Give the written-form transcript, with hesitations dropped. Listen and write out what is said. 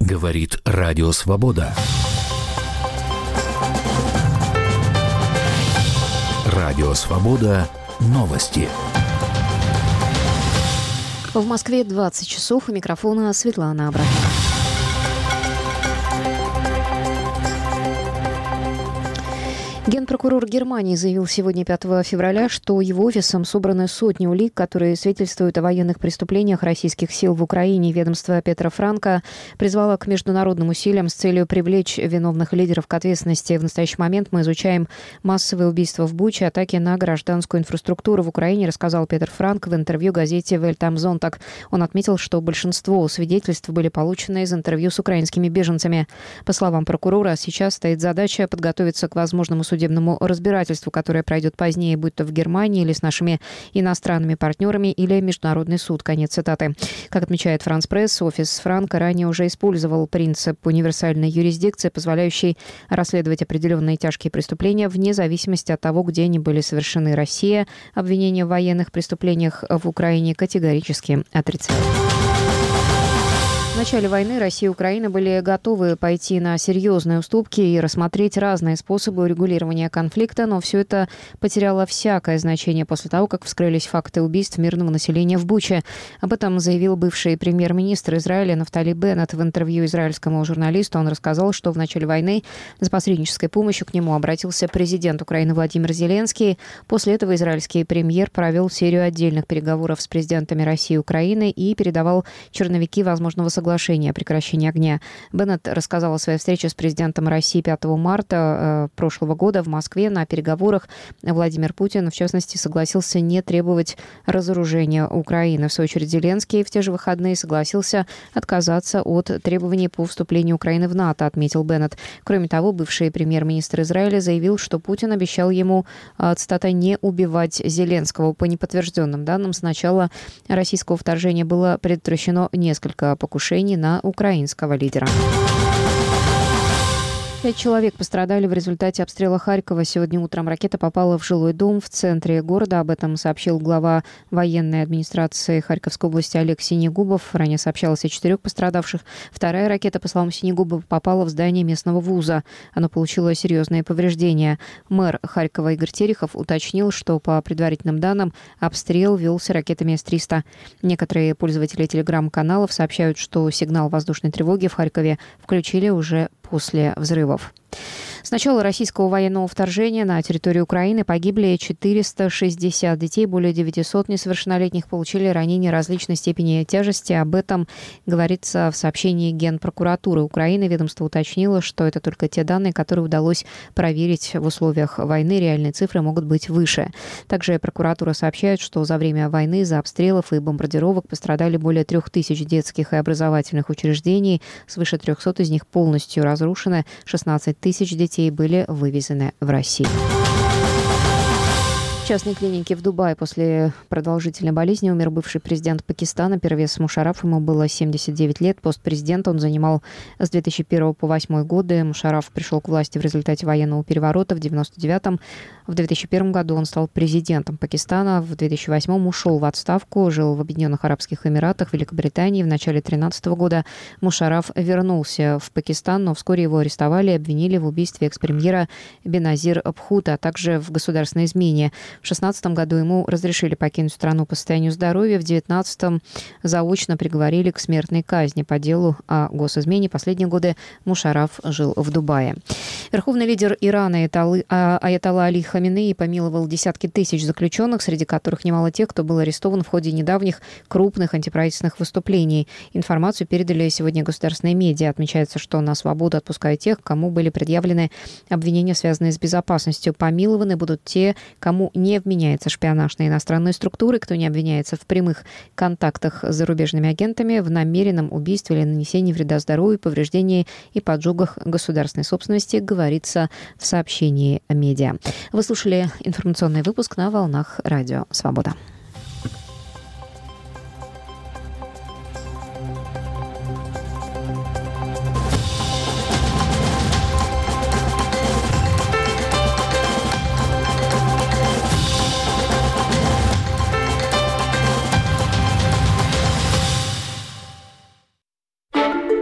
Говорит Радио Свобода. Радио Свобода. Новости. В Москве 20 часов. У микрофона Светлана Абрахамова. Генпрокурор Германии заявил сегодня, 5 февраля, что его офисом собраны сотни улик, которые свидетельствуют о военных преступлениях российских сил в Украине. Ведомство Петера Франка призвало к международным усилиям с целью привлечь виновных лидеров к ответственности. В настоящий момент мы изучаем массовые убийства в Буче, атаки на гражданскую инфраструктуру в Украине, рассказал Петер Франк в интервью газете «Welt am Sonntag». Он отметил, что большинство свидетельств были получены из интервью с украинскими беженцами. По словам прокурора, сейчас стоит задача подготовиться к возможному судебному разбирательству, которое пройдет позднее, будь то в Германии или с нашими иностранными партнерами, или Международный суд. Конец цитаты. Как отмечает France Press, офис Франка ранее уже использовал принцип универсальной юрисдикции, позволяющий расследовать определенные тяжкие преступления вне зависимости от того, где они были совершены. Россия обвинения в военных преступлениях в Украине категорически отрицает. В начале войны Россия и Украина были готовы пойти на серьезные уступки и рассмотреть разные способы урегулирования конфликта, но все это потеряло всякое значение после того, как вскрылись факты убийств мирного населения в Буче. Об этом заявил бывший премьер-министр Израиля Нафтали Беннет в интервью израильскому журналисту. Он рассказал, что в начале войны с посреднической помощью к нему обратился президент Украины Владимир Зеленский. После этого израильский премьер провел серию отдельных переговоров с президентами России и Украины и передавал черновики возможного соглашения о прекращении огня. Беннет рассказал о своей встрече с президентом России 5 марта прошлого года в Москве. На переговорах Владимир Путин, в частности, согласился не требовать разоружения Украины. В свою очередь, Зеленский в те же выходные согласился отказаться от требований по вступлению Украины в НАТО, отметил Беннет. Кроме того, бывший премьер-министр Израиля заявил, что Путин обещал ему, цитата, «не убивать Зеленского». По неподтвержденным данным, с начала российского вторжения было предотвращено несколько покушений на украинского лидера. 5 человек пострадали в результате обстрела Харькова. Сегодня утром ракета попала в жилой дом в центре города. Об этом сообщил глава военной администрации Харьковской области Олег Синегубов. Ранее сообщалось о 4 пострадавших. Вторая ракета, по словам Синегубова, попала в здание местного вуза. Оно получило серьезные повреждения. Мэр Харькова Игорь Терехов уточнил, что по предварительным данным обстрел велся ракетами С-300. Некоторые пользователи телеграм-каналов сообщают, что сигнал воздушной тревоги в Харькове включили уже после взрывов. С начала российского военного вторжения на территорию Украины погибли 460 детей, более 900 несовершеннолетних получили ранения различной степени тяжести. Об этом говорится в сообщении Генпрокуратуры Украины. Ведомство уточнило, что это только те данные, которые удалось проверить в условиях войны. Реальные цифры могут быть выше. Также прокуратура сообщает, что за время войны из-за обстрелов и бомбардировок пострадали более 3000 детских и образовательных учреждений. Свыше 300 из них полностью разрушены. 16 тысяч детей были вывезены в Россию. В частной клинике в Дубае после продолжительной болезни умер бывший президент Пакистана Первез Мушарраф. Ему было 79 лет. Пост президента он занимал с 2001 по 2008 годы. Мушарраф пришел к власти в результате военного переворота в 1999-м. В 2001 году он стал президентом Пакистана. В 2008 ушел в отставку, жил в Объединенных Арабских Эмиратах, Великобритании. В начале 2013 года Мушарраф вернулся в Пакистан, но вскоре его арестовали и обвинили в убийстве экс-премьера Беназир Бхутто, а также в государственной измене. В 2016 году ему разрешили покинуть страну по состоянию здоровья. В 2019 заочно приговорили к смертной казни по делу о госизмене. Последние годы Мушарраф жил в Дубае. Верховный лидер Ирана Аятолла Али Хаминеи помиловал десятки тысяч заключенных, среди которых немало тех, кто был арестован в ходе недавних крупных антиправительственных выступлений. Информацию передали сегодня государственные медиа. Отмечается, что на свободу отпускают тех, кому были предъявлены обвинения, связанные с безопасностью. Помилованы будут те, кому не вменяется шпионаж на иностранные структуры, кто не обвиняется в прямых контактах с зарубежными агентами, в намеренном убийстве или нанесении вреда здоровью, повреждении и поджогах государственной собственности, говорится в сообщении медиа. Вы слушали информационный выпуск на волнах Радио Свобода.